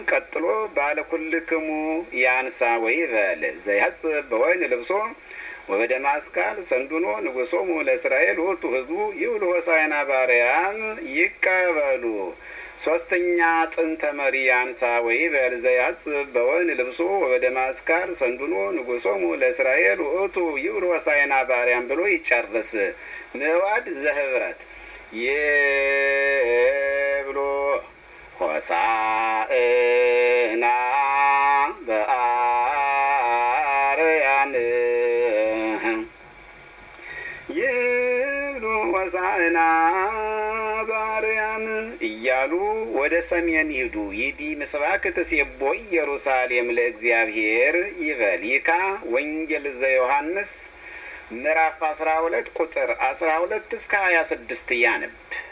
ቀጥሎ ባለ ኩልክሙ ያንሳ ወይበል ዘያጽብ በወይን ልብሶ ወበደማስካል ሰንዱኖ ንጉሶሙ ለእስራኤል ወጡ ህዝቡ ይብሉ ሆሳዕና በአርያም ይቀበሉ። ሶስተኛ ጥንተ መሪ ያንሳ ወይበል ዘያጽብ በወይን ልብሶ ወበደማስካል ሰንዱኖ ንጉሶሙ ለእስራኤል ወጡ ይብሉ ሆሳዕና በአርያም ብሎ ይጨርስ። ምዕዋድ ዘህብረት ይብሉ ሆሳዕና በአርያም ይብሉ ሆሳዕና በአርያም እያሉ ወደ ሰሜን ይሂዱ። ይዲ ምስባክ ትሴቦ ኢየሩሳሌም ለእግዚአብሔር ይበል። ይካ ወንጌል ዘዮሐንስ ምዕራፍ 12 ቁጥር 12 እስከ 26 ያነብ።